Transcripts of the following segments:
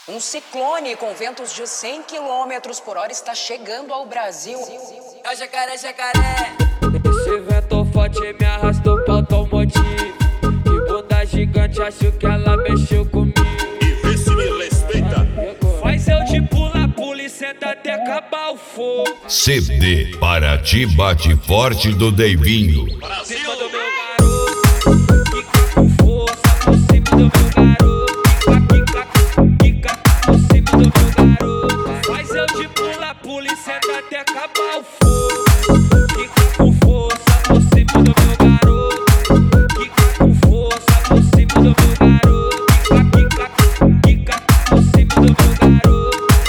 Um ciclone com ventos de 100 km por hora está chegando ao Brasil. É o jacaré, jacaré. Esse vento forte me arrastou pro automotivo. Que bunda gigante, acho que ela mexeu comigo. E vê se me respeita. Faz eu de pula e senta até acabar o fogo. CD Paraty Bate Forte do Deivinho. Brasil! Cima do meu garoto, quica com força. Por cima do meu garoto, quica por cima do meu garoto. Faz eu de pula e senta até acabar o fogo. Quica com força, por cima do meu garoto. Quica com força, por cima do meu garoto. Quica por cima do meu garoto.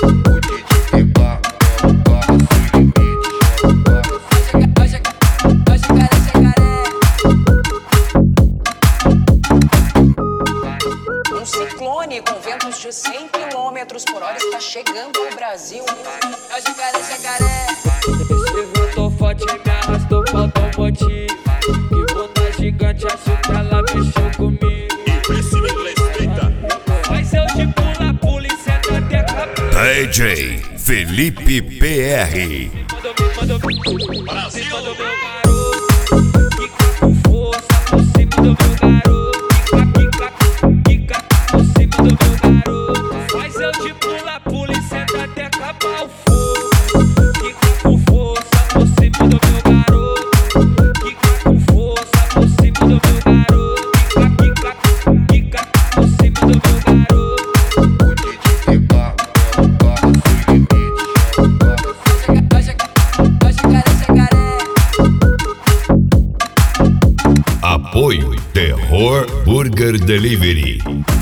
Um ciclone com ventos de 100 km por hora está chegando ao Brasil. É o jacaré, jacaré. Esse vento forte me arrastou pro automotivo. Que bunda gigante, acho que ela mexeu comigo. E vê se me respeita. Faz eu de pula e senta até acabar. DJ Felipe PR. Brasil! Cima do meu garoto, quica com força. Por cima do meu garoto, quica por cima do meu garoto. Faz eu de pula e senta até acabar o fogo. Quica com força, por cima do meu garoto. Quica com força, por cima do meu garoto. Quica por cima do meu garoto. É o jacaré, jacaré. Apoio Terror Burger Delivery.